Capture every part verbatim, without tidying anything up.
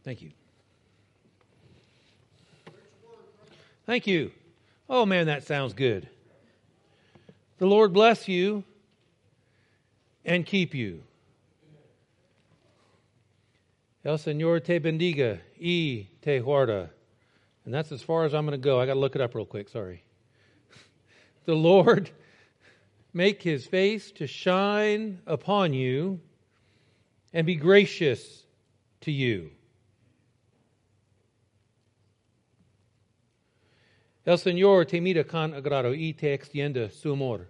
Thank you. Thank you. Oh, man, that sounds good. The Lord bless you and keep you. El Señor te bendiga y te guarda. And that's as far as I'm going to go. I got to look it up real quick. Sorry. The Lord make His face to shine upon you and be gracious to you. El Señor te mira con agrado y te extienda su amor.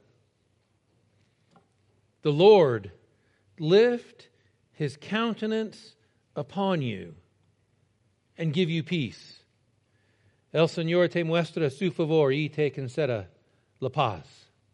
The Lord lift His countenance upon you and give you peace. El Señor te muestra su favor y te conceda la paz.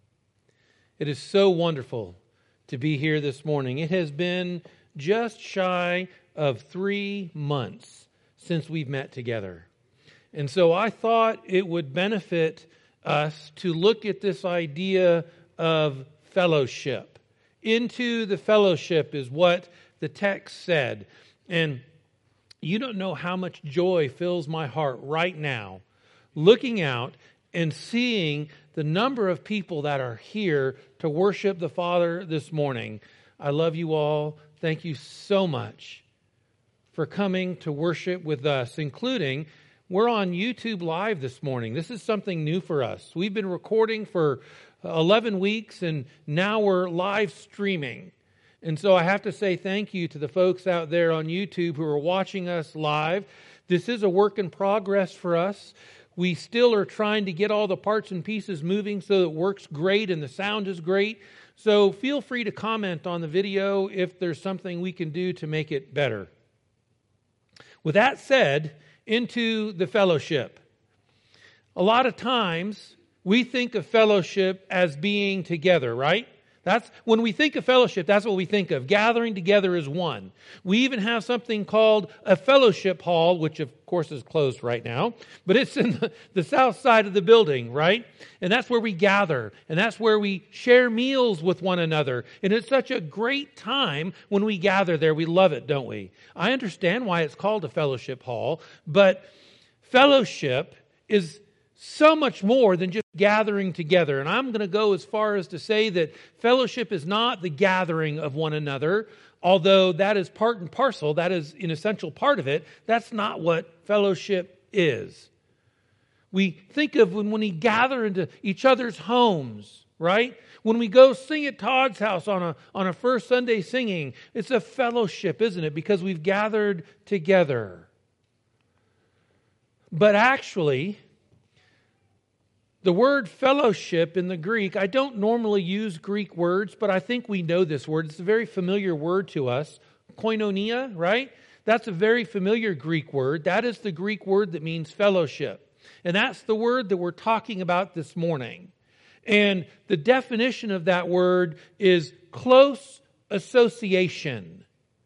It is so wonderful to be here this morning. It has been just shy of three months since we've met together. And so I thought it would benefit us to look at this idea of fellowship. Into the fellowship is what the text said. And you don't know how much joy fills my heart right now looking out and seeing the number of people that are here to worship the Father this morning. I love you all. Thank you so much for coming to worship with us, including we're on YouTube Live this morning. This is something new for us. We've been recording for eleven weeks, and now we're live streaming. And so I have to say thank you to the folks out there on YouTube who are watching us live. This is a work in progress for us. We still are trying to get all the parts and pieces moving so it works great and the sound is great. So feel free to comment on the video if there's something we can do to make it better. With that said, into the fellowship. A lot of times we think of fellowship as being together, right? That's when we think of fellowship, that's what we think of. Gathering together as one. We even have something called a fellowship hall, which of course is closed right now, but it's in the, the south side of the building, right? And that's where we gather, and that's where we share meals with one another. And it's such a great time when we gather there. We love it, don't we? I understand why it's called a fellowship hall, but fellowship is so much more than just gathering together. And I'm going to go as far as to say that fellowship is not the gathering of one another, although that is part and parcel, that is an essential part of it. That's not what fellowship is. We think of when, when we gather into each other's homes, right? When we go sing at Todd's house on a, on a first Sunday singing, it's a fellowship, isn't it? Because we've gathered together. But actually, the word fellowship in the Greek, I don't normally use Greek words, but I think we know this word. It's a very familiar word to us. Koinonia, right? That's a very familiar Greek word. That is the Greek word that means fellowship. And that's the word that we're talking about this morning. And the definition of that word is close association.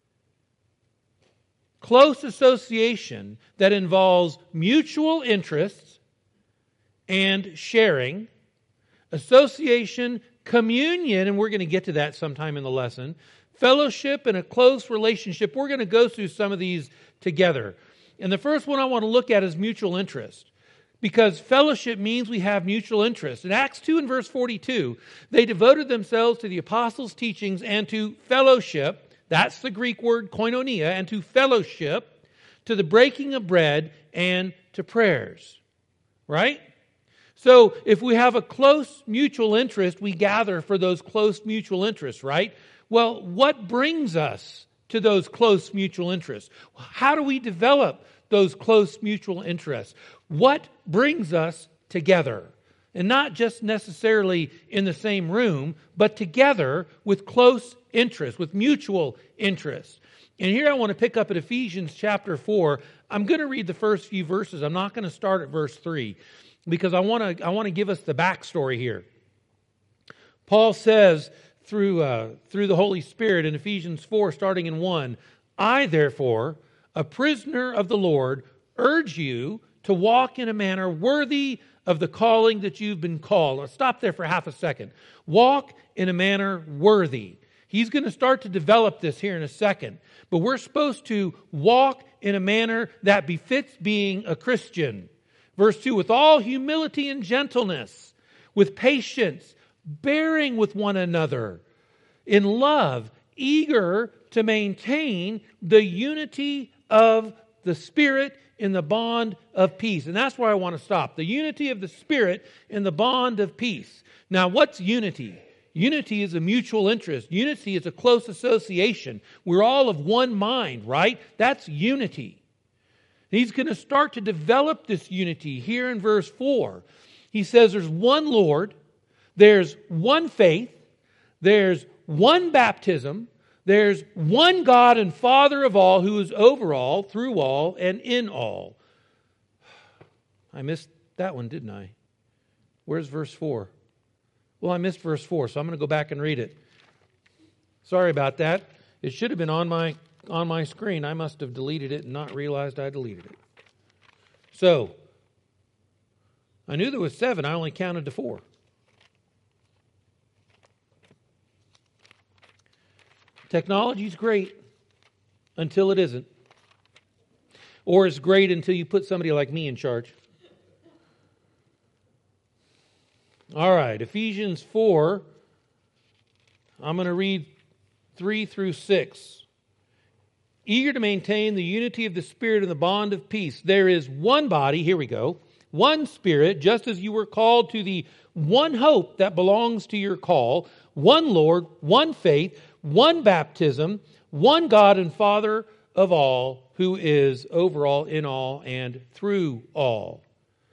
Close association that involves mutual interests and sharing, association, communion, and we're going to get to that sometime in the lesson, fellowship, and a close relationship. We're going to go through some of these together. And the first one I want to look at is mutual interest, because fellowship means we have mutual interest. In Acts two and verse forty-two, they devoted themselves to the apostles' teachings and to fellowship. That's the Greek word koinonia, and to fellowship, to the breaking of bread, and to prayers. Right? So if we have a close mutual interest, we gather for those close mutual interests, right? Well, what brings us to those close mutual interests? How do we develop those close mutual interests? What brings us together? And not just necessarily in the same room, but together with close interest, with mutual interest. And here I want to pick up at Ephesians chapter four. I'm going to read the first few verses. I'm not going to start at verse three. Because I want to I want to give us the backstory here. Paul says through uh, through the Holy Spirit in Ephesians four, starting in one, I therefore, a prisoner of the Lord, urge you to walk in a manner worthy of the calling that you've been called. I'll stop there for half a second. Walk in a manner worthy. He's going to start to develop this here in a second. But we're supposed to walk in a manner that befits being a Christian. Verse two, with all humility and gentleness, with patience, bearing with one another, in love, eager to maintain the unity of the Spirit in the bond of peace. And that's where I want to stop. The unity of the Spirit in the bond of peace. Now, what's unity? Unity is a mutual interest. Unity is a close association. We're all of one mind, right? That's unity. He's going to start to develop this unity here in verse four. He says there's one Lord, there's one faith, there's one baptism, there's one God and Father of all, who is over all, through all, and in all. I missed that one, didn't I? Where's verse four? Well, I missed verse four, so I'm going to go back and read it. Sorry about that. It should have been on my on my screen. I must have deleted it and not realized I deleted it. So, I knew there was seven. I only counted to four. Technology's great until it isn't. Or it's great until you put somebody like me in charge. All right, Ephesians four. I'm going to read three through six. Eager to maintain the unity of the Spirit and the bond of peace. There is one body, here we go, one Spirit, just as you were called to the one hope that belongs to your call, one Lord, one faith, one baptism, one God and Father of all, who is over all, in all, and through all.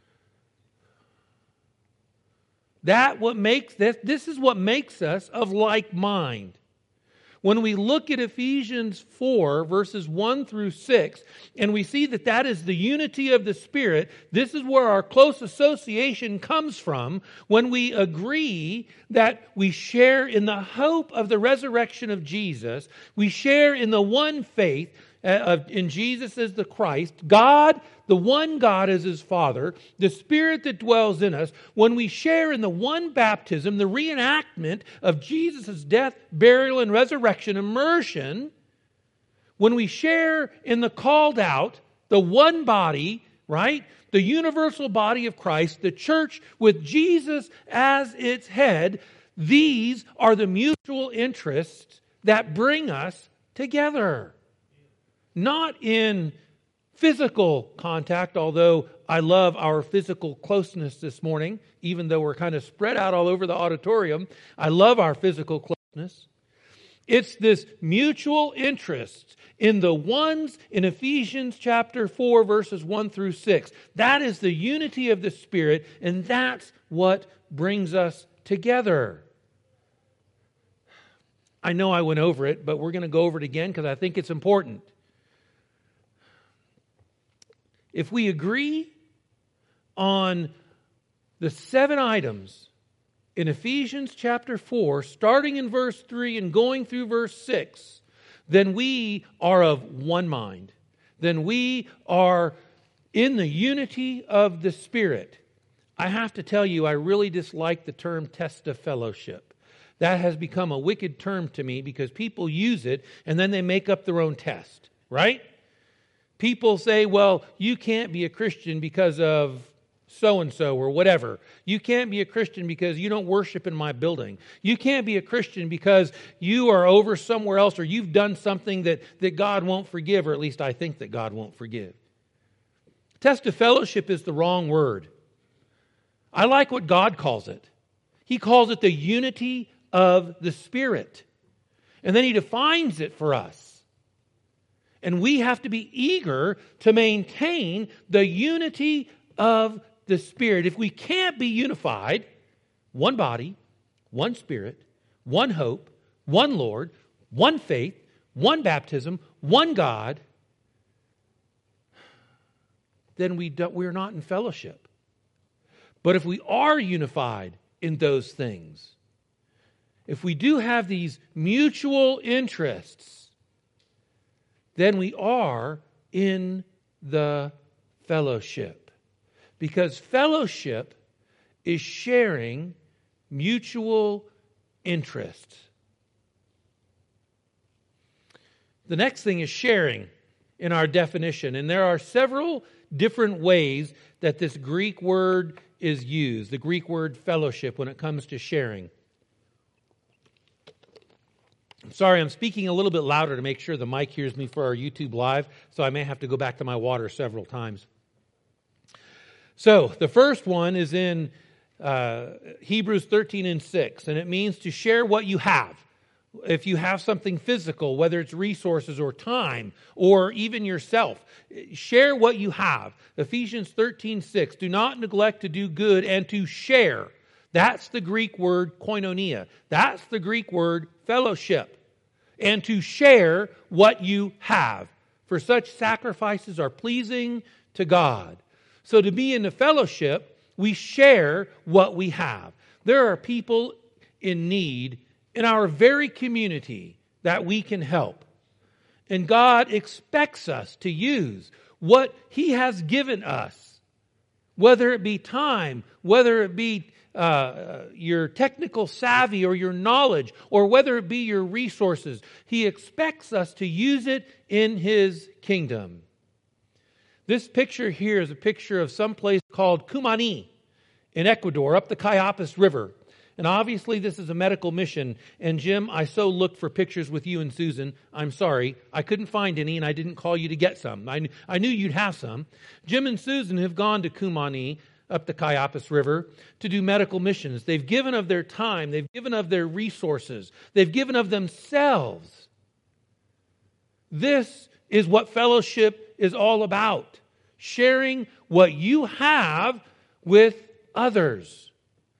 That what makes this, this is what makes us of like mind. When we look at Ephesians four, verses one through six, and we see that that is the unity of the Spirit, this is where our close association comes from, when we agree that we share in the hope of the resurrection of Jesus, we share in the one faith of in Jesus as the Christ, God, the one God as His Father, the Spirit that dwells in us, when we share in the one baptism, the reenactment of Jesus' death, burial, and resurrection, immersion, when we share in the called out, the one body, right? The universal body of Christ, the church with Jesus as its head, these are the mutual interests that bring us together. Not in physical contact, although I love our physical closeness this morning, even though we're kind of spread out all over the auditorium. I love our physical closeness. It's this mutual interest in the ones in Ephesians chapter four, verses one through six. That is the unity of the Spirit, and that's what brings us together. I know I went over it, but we're going to go over it again because I think it's important. If we agree on the seven items in Ephesians chapter four, starting in verse three and going through verse six, then we are of one mind. Then we are in the unity of the Spirit. I have to tell you, I really dislike the term test of fellowship. That has become a wicked term to me because people use it and then they make up their own test, right? People say, well, you can't be a Christian because of so-and-so or whatever. You can't be a Christian because you don't worship in my building. You can't be a Christian because you are over somewhere else or you've done something that, that God won't forgive, or at least I think that God won't forgive. Test of fellowship is the wrong word. I like what God calls it. He calls it the unity of the Spirit. And then He defines it for us. And we have to be eager to maintain the unity of the Spirit. If we can't be unified, one body, one Spirit, one hope, one Lord, one faith, one baptism, one God, then we don't, we're not in fellowship. But if we are unified in those things, if we do have these mutual interests, then we are in the fellowship. Because fellowship is sharing mutual interests. The next thing is sharing in our definition. And there are several different ways that this Greek word is used, the Greek word fellowship, when it comes to sharing. I'm sorry, I'm speaking a little bit louder to make sure the mic hears me for our YouTube Live, so I may have to go back to my water several times. So, the first one is in uh, Hebrews thirteen and six, and it means to share what you have. If you have something physical, whether it's resources or time, or even yourself, share what you have. Ephesians thirteen six, do not neglect to do good and to share. That's the Greek word koinonia. That's the Greek word fellowship. And to share what you have. For such sacrifices are pleasing to God. So to be in the fellowship, we share what we have. There are people in need in our very community that we can help. And God expects us to use what He has given us, whether it be time, whether it be uh, your technical savvy or your knowledge, or whether it be your resources. He expects us to use it in His kingdom. This picture here is a picture of some place called Cumani in Ecuador, up the Cayapas River. And obviously this is a medical mission. And Jim, I so looked for pictures with you and Susan. I'm sorry, I couldn't find any, and I didn't call you to get some. I, kn- I knew you'd have some. Jim and Susan have gone to Cumani, up the Cayapas River, to do medical missions. They've given of their time. They've given of their resources. They've given of themselves. This is what fellowship is all about. Sharing what you have with others.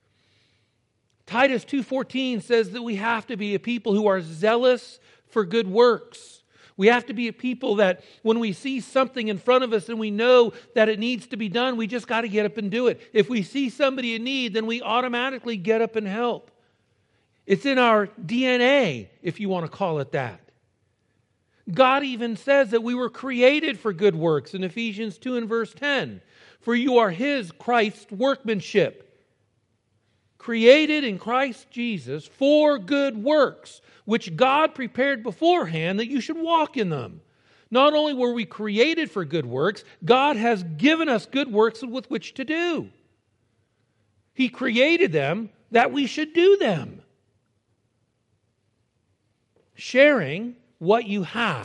Titus two fourteen says that we have to be a people who are zealous for good works. We have to be a people that when we see something in front of us and we know that it needs to be done, we just got to get up and do it. If we see somebody in need, then we automatically get up and help. It's in our D N A, if you want to call it that. God even says that we were created for good works in Ephesians two and verse ten. For you are His, Christ's workmanship, created in Christ Jesus for good works, which God prepared beforehand that you should walk in them. Not only were we created for good works, God has given us good works with which to do. He created them that we should do them. Sharing what you have.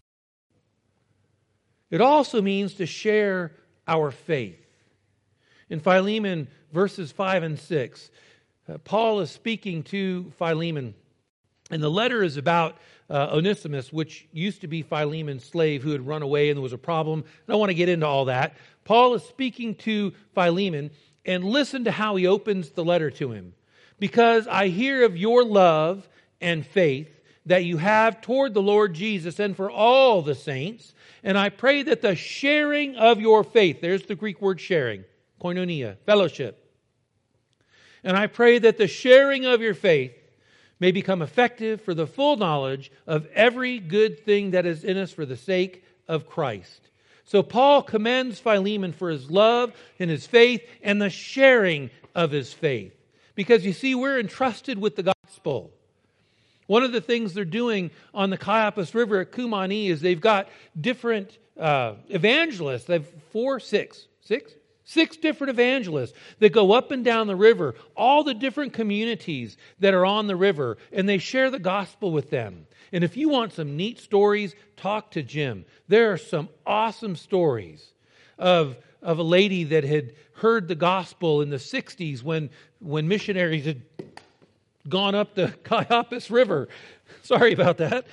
It also means to share our faith. In Philemon verses five and six, uh, Paul is speaking to Philemon, and the letter is about uh, Onesimus, which used to be Philemon's slave who had run away and there was a problem. I don't want to get into all that. Paul is speaking to Philemon, and listen to how he opens the letter to him. Because I hear of your love and faith that you have toward the Lord Jesus and for all the saints, and I pray that the sharing of your faith, there's the Greek word sharing, koinonia, fellowship. And I pray that the sharing of your faith may become effective for the full knowledge of every good thing that is in us for the sake of Christ. So Paul commends Philemon for his love and his faith and the sharing of his faith. Because you see, we're entrusted with the gospel. One of the things they're doing on the Cayapas River at Cumani is they've got different uh, evangelists. They have four, six, six? Six different evangelists that go up and down the river, all the different communities that are on the river, and they share the gospel with them. And if you want some neat stories, talk to Jim. There are some awesome stories of, of a lady that had heard the gospel in the sixties when, when missionaries had gone up the Cayapas River. Sorry about that.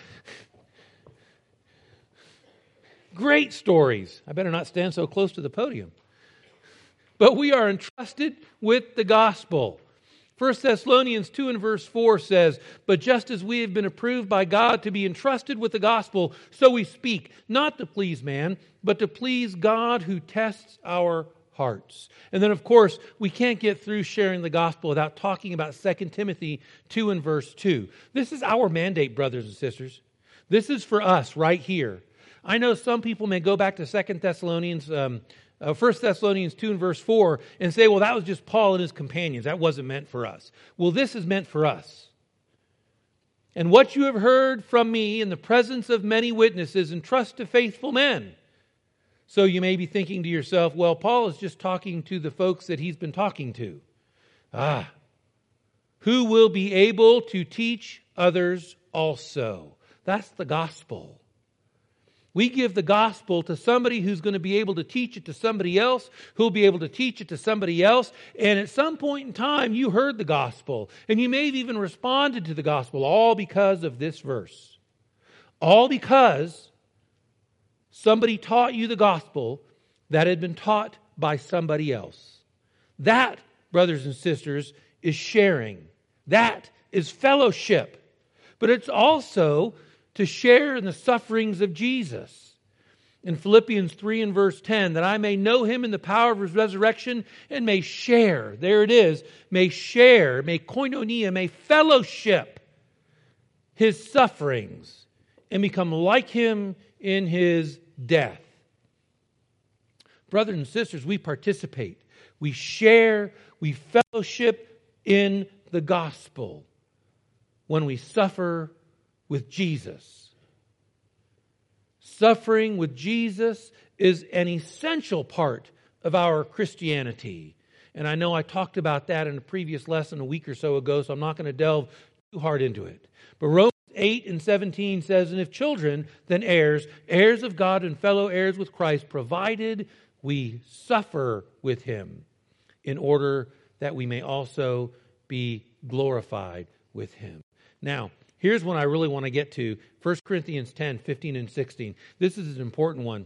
Great stories. I better not stand so close to the podium. But we are entrusted with the gospel. First Thessalonians two and verse four says, but just as we have been approved by God to be entrusted with the gospel, so we speak, not to please man, but to please God who tests our hearts. And then, of course, we can't get through sharing the gospel without talking about Second Timothy two and verse two. This is our mandate, brothers and sisters. This is for us right here. I know some people may go back to Second Thessalonians, um, uh, First Thessalonians two and verse four and say, well, that was just Paul and his companions. That wasn't meant for us. Well, this is meant for us. And what you have heard from me in the presence of many witnesses, entrust to faithful men. So you may be thinking to yourself, well, Paul is just talking to the folks that he's been talking to. Ah, who will be able to teach others also. That's the gospel. We give the gospel to somebody who's going to be able to teach it to somebody else, who'll be able to teach it to somebody else. And at some point in time, you heard the gospel. And you may have even responded to the gospel, all because of this verse. All because somebody taught you the gospel that had been taught by somebody else. That, brothers and sisters, is sharing. That is fellowship. But it's also to share in the sufferings of Jesus. In Philippians three and verse ten, that I may know Him in the power of His resurrection and may share, there it is, may share, may koinonia, may fellowship His sufferings and become like Him in His death. Brothers and sisters, we participate, we share, we fellowship in the gospel when we suffer with Jesus. Suffering with Jesus is an essential part of our Christianity. And I know I talked about that in a previous lesson a week or so ago, so I'm not going to delve too hard into it. But Romans eight and seventeen says, and if children, then heirs, heirs of God and fellow heirs with Christ, provided we suffer with Him, in order that we may also be glorified with Him. Now, here's one I really want to get to. First Corinthians ten, fifteen and sixteen. This is an important one.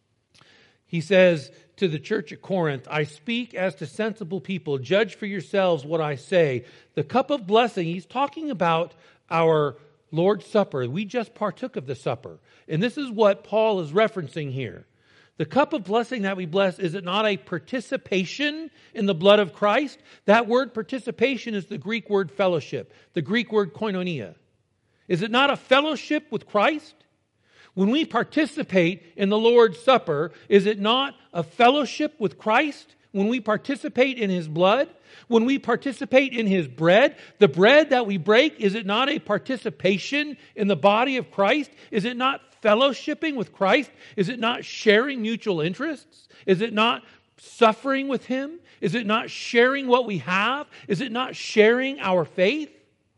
He says to the church at Corinth, I speak as to sensible people. Judge for yourselves what I say. The cup of blessing, he's talking about our Lord's Supper. We just partook of the supper. And this is what Paul is referencing here. The cup of blessing that we bless, is it not a participation in the blood of Christ? That word participation is the Greek word fellowship, the Greek word koinonia. Is it not a fellowship with Christ? When we participate in the Lord's Supper, is it not a fellowship with Christ? When we participate in His blood? When we participate in His bread? The bread that we break, is it not a participation in the body of Christ? Is it not fellowshipping with Christ? Is it not sharing mutual interests? Is it not suffering with Him? Is it not sharing what we have? Is it not sharing our faith?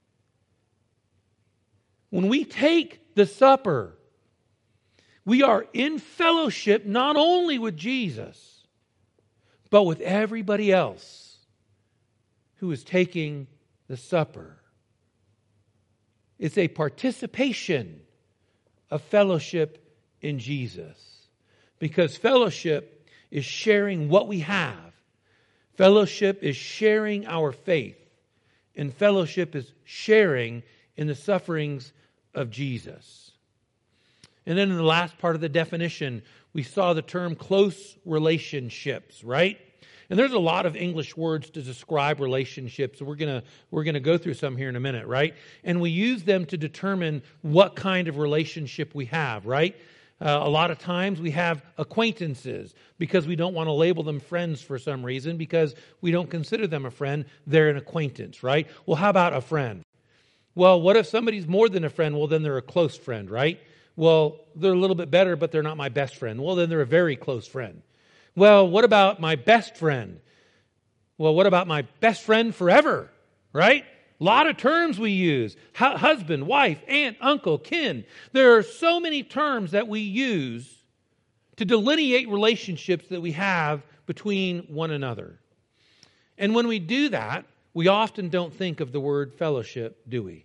When we take the supper, we are in fellowship not only with Jesus, but with everybody else who is taking the supper. It's a participation of fellowship in Jesus. Because fellowship is sharing what we have. Fellowship is sharing our faith. And fellowship is sharing in the sufferings of Jesus. And then in the last part of the definition, we saw the term close relationships, right? And there's a lot of English words to describe relationships. We're going to we're going to go through some here in a minute, right? And we use them to determine what kind of relationship we have, right? Uh, a lot of times we have acquaintances because we don't want to label them friends for some reason, because we don't consider them a friend. They're an acquaintance, right? Well, how about a friend? Well, what if somebody's more than a friend? Well, then they're a close friend, right? Well, they're a little bit better, but they're not my best friend. Well, then they're a very close friend. Well, what about my best friend? Well, what about my best friend forever? Right? A lot of terms we use. H- husband, wife, aunt, uncle, kin. There are so many terms that we use to delineate relationships that we have between one another. And when we do that, we often don't think of the word fellowship, do we?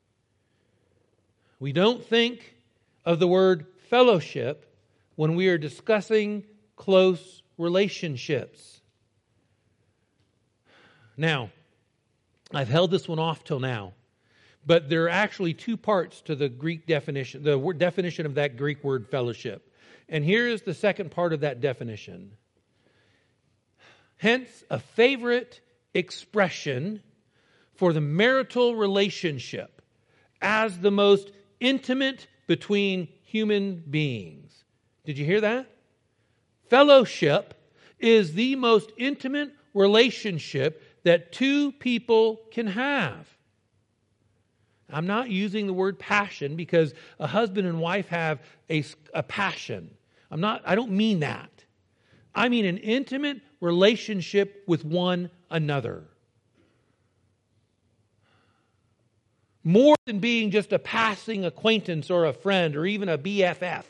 We don't think of the word fellowship when we are discussing close relationships. Now, I've held this one off till now, but there are actually two parts to the Greek definition, the word definition of that Greek word fellowship. And here is the second part of that definition. Hence, a favorite expression for the marital relationship as the most intimate between human beings. Did you hear that? Fellowship is the most intimate relationship that two people can have. I'm not using the word passion because a husband and wife have a, a passion. I'm not, I don't mean that. I mean an intimate relationship with one another. More than being just a passing acquaintance or a friend or even a B F F.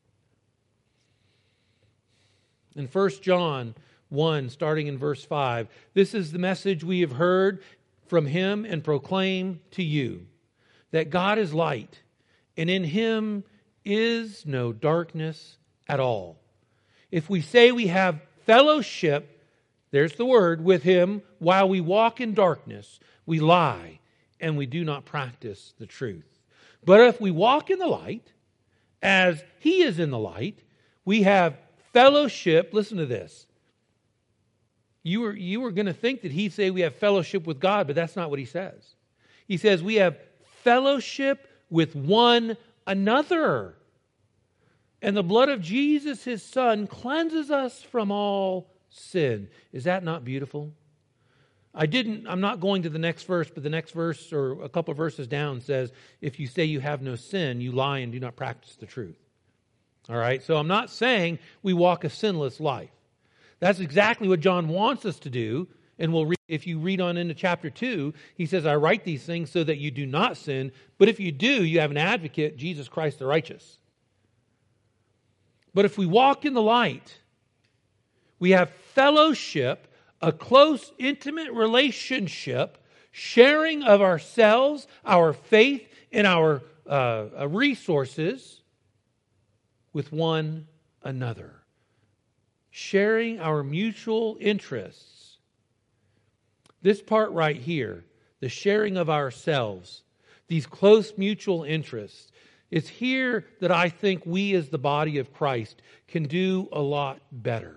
In First John one, starting in verse five, this is the message we have heard from Him and proclaim to you, that God is light, and in Him is no darkness at all. If we say we have fellowship, there's the word, with Him while we walk in darkness, we lie and we do not practice the truth. But if we walk in the light, as He is in the light, we have fellowship. Listen to this. You were, you were going to think that He'd say we have fellowship with God, but that's not what He says. He says we have fellowship with one another. And the blood of Jesus, His Son, cleanses us from all sin. Is that not beautiful? I didn't, I'm not going to the next verse, but the next verse or a couple of verses down says, if you say you have no sin, you lie and do not practice the truth. All right, so I'm not saying we walk a sinless life. That's exactly what John wants us to do. And we'll read, if you read on into chapter two, he says, I write these things so that you do not sin. But if you do, you have an advocate, Jesus Christ the righteous. But if we walk in the light, we have fellowship, a close, intimate relationship, sharing of ourselves, our faith, and our uh, resources with one another. Sharing our mutual interests. This part right here, the sharing of ourselves, these close mutual interests, it's here that I think we as the body of Christ can do a lot better.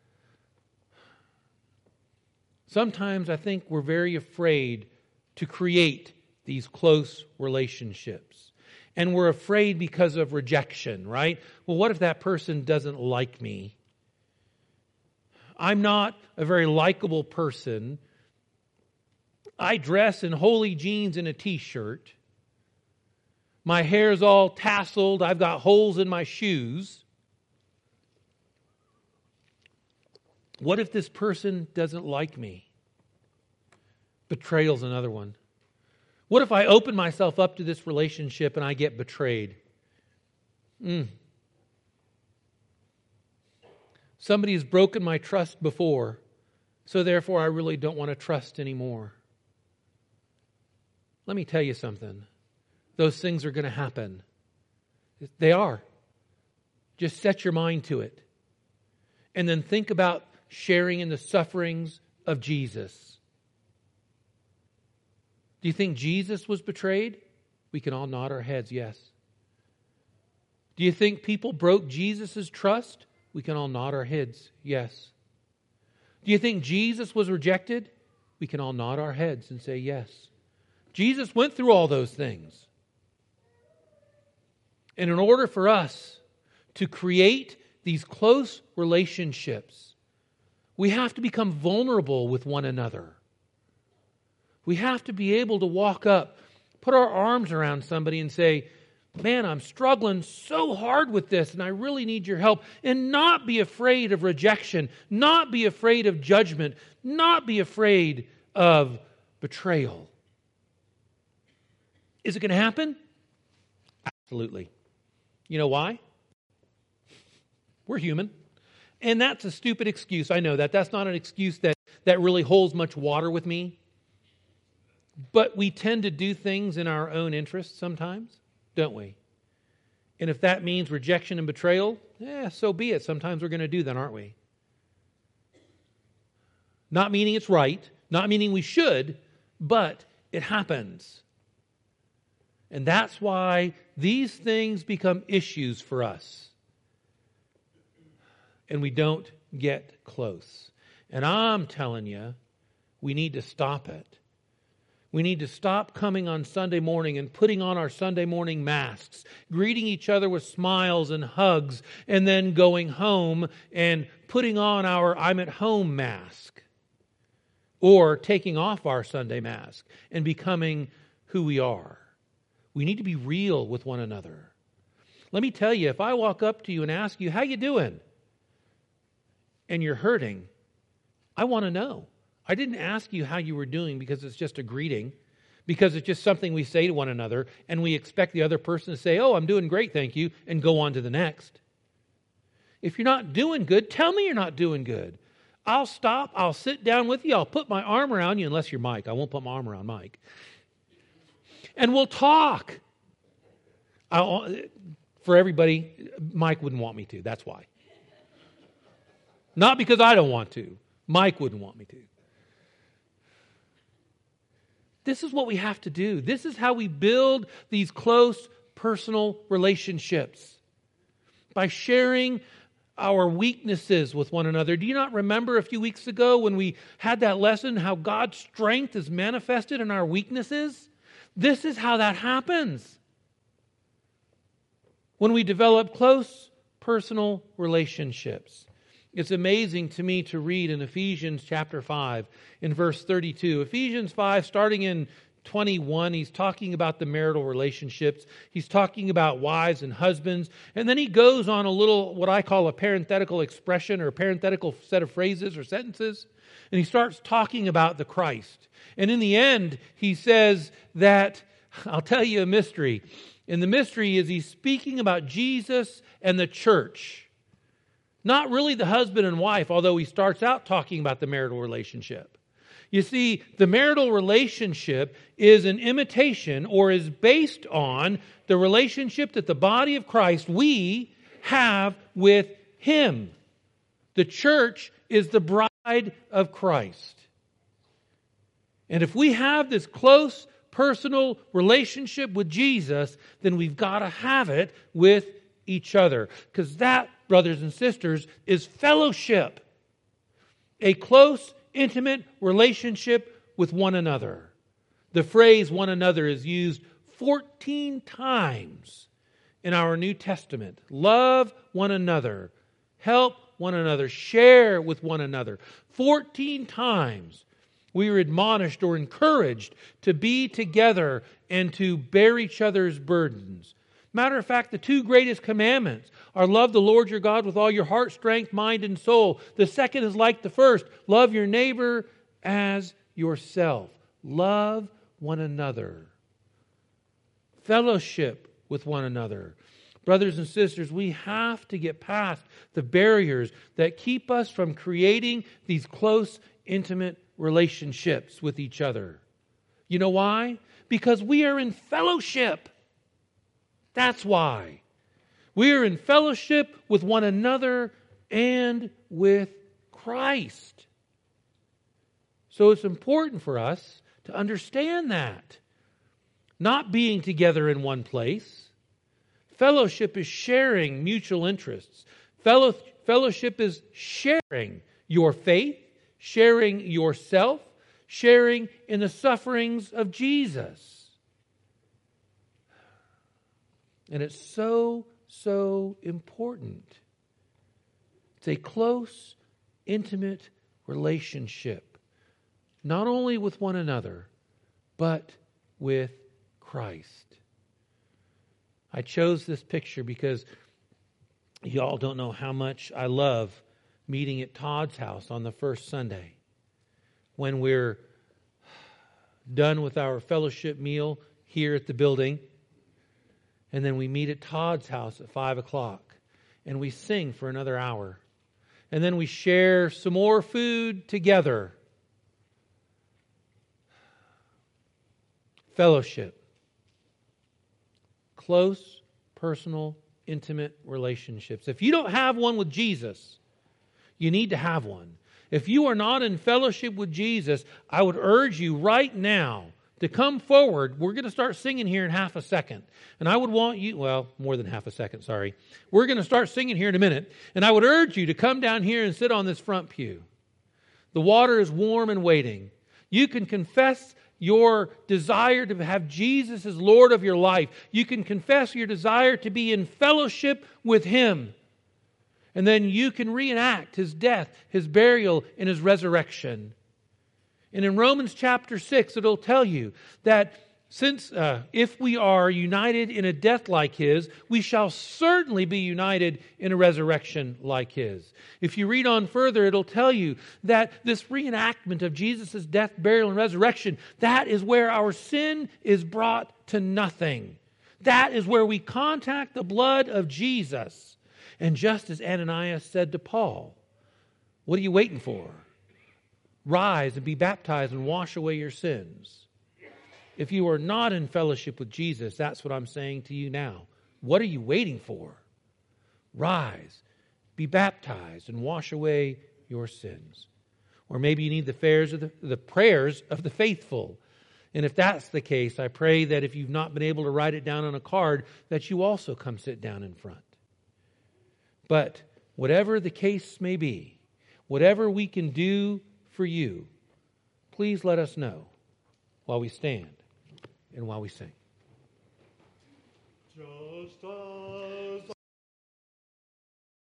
Sometimes I think we're very afraid to create these close relationships. And we're afraid because of rejection, right? Well, what if that person doesn't like me? I'm not a very likable person. I dress in holy jeans and a t-shirt. My hair's all tasseled. I've got holes in my shoes. What if this person doesn't like me? Betrayal's another one. What if I open myself up to this relationship and I get betrayed? Mm. Somebody has broken my trust before, so therefore I really don't want to trust anymore. Let me tell you something. Those things are going to happen. They are. Just set your mind to it. And then think about sharing in the sufferings of Jesus. Do you think Jesus was betrayed? We can all nod our heads, yes. Do you think people broke Jesus' trust? We can all nod our heads, yes. Do you think Jesus was rejected? We can all nod our heads and say yes. Jesus went through all those things. And in order for us to create these close relationships, we have to become vulnerable with one another. We have to be able to walk up, put our arms around somebody and say, man, I'm struggling so hard with this and I really need your help. And not be afraid of rejection, not be afraid of judgment, not be afraid of betrayal. Is it going to happen? Absolutely. You know why? We're human. And that's a stupid excuse. I know that. That's not an excuse that, that really holds much water with me. But we tend to do things in our own interest sometimes, don't we? And if that means rejection and betrayal, yeah, so be it. Sometimes we're going to do that, aren't we? Not meaning it's right, not meaning we should, but it happens. And that's why these things become issues for us. And we don't get close. And I'm telling you, we need to stop it. We need to stop coming on Sunday morning and putting on our Sunday morning masks, greeting each other with smiles and hugs, and then going home and putting on our I'm at home mask. Or taking off our Sunday mask and becoming who we are. We need to be real with one another. Let me tell you, if I walk up to you and ask you, how you doing? And you're hurting, I want to know. I didn't ask you how you were doing because it's just a greeting, because it's just something we say to one another, and we expect the other person to say, oh, I'm doing great, thank you, and go on to the next. If you're not doing good, tell me you're not doing good. I'll stop, I'll sit down with you, I'll put my arm around you, unless you're Mike. I won't put my arm around Mike. And we'll talk. I'll, for everybody, Mike wouldn't want me to, that's why. Not because I don't want to. Mike wouldn't want me to. This is what we have to do. This is how we build these close personal relationships. By sharing our weaknesses with one another. Do you not remember a few weeks ago when we had that lesson, how God's strength is manifested in our weaknesses? This is how that happens. When we develop close personal relationships. It's amazing to me to read in Ephesians chapter five, in verse thirty-two. Ephesians five, starting in twenty-one, he's talking about the marital relationships. He's talking about wives and husbands. And then he goes on a little, what I call a parenthetical expression or a parenthetical set of phrases or sentences. And he starts talking about the Christ. And in the end, he says that, I'll tell you a mystery. And the mystery is he's speaking about Jesus and the church. Not really the husband and wife, although he starts out talking about the marital relationship. You see, the marital relationship is an imitation or is based on the relationship that the body of Christ, we have with Him. The church is the bride of Christ. And if we have this close personal relationship with Jesus, then we've got to have it with each other. Because that, brothers and sisters, is fellowship. A close, intimate relationship with one another. The phrase one another is used fourteen times in our New Testament. Love one another. Help one another. Share with one another. fourteen times we are admonished or encouraged to be together and to bear each other's burdens. Matter of fact, the two greatest commandments are love the Lord your God with all your heart, strength, mind, and soul. The second is like the first. Love your neighbor as yourself. Love one another. Fellowship with one another. Brothers and sisters, we have to get past the barriers that keep us from creating these close, intimate relationships with each other. You know why? Because we are in fellowship. That's why. We are in fellowship with one another and with Christ. So it's important for us to understand that. Not being together in one place. Fellowship is sharing mutual interests. Fellow, fellowship is sharing your faith, sharing yourself, sharing in the sufferings of Jesus. And it's so, so important. It's a close, intimate relationship. Not only with one another, but with Christ. I chose this picture because y'all don't know how much I love meeting at Todd's house on the first Sunday. When we're done with our fellowship meal here at the building, and then we meet at Todd's house at five o'clock, and we sing for another hour. And then we share some more food together. Fellowship. Close, personal, intimate relationships. If you don't have one with Jesus, you need to have one. If you are not in fellowship with Jesus, I would urge you right now to come forward. We're going to start singing here in half a second. And I would want you, well, more than half a second, sorry. We're going to start singing here in a minute. And I would urge you to come down here and sit on this front pew. The water is warm and waiting. You can confess your desire to have Jesus as Lord of your life. You can confess your desire to be in fellowship with Him. And then you can reenact His death, His burial, and His resurrection. And in Romans chapter six, it'll tell you that Since uh, if we are united in a death like His, we shall certainly be united in a resurrection like His. If you read on further, it'll tell you that this reenactment of Jesus' death, burial, and resurrection, that is where our sin is brought to nothing. That is where we contact the blood of Jesus. And just as Ananias said to Paul, what are you waiting for? Rise and be baptized and wash away your sins. If you are not in fellowship with Jesus, that's what I'm saying to you now. What are you waiting for? Rise, be baptized, and wash away your sins. Or maybe you need the prayers of the, the prayers of the faithful. And if that's the case, I pray that if you've not been able to write it down on a card, that you also come sit down in front. But whatever the case may be, whatever we can do for you, please let us know while we stand and while we sing. Just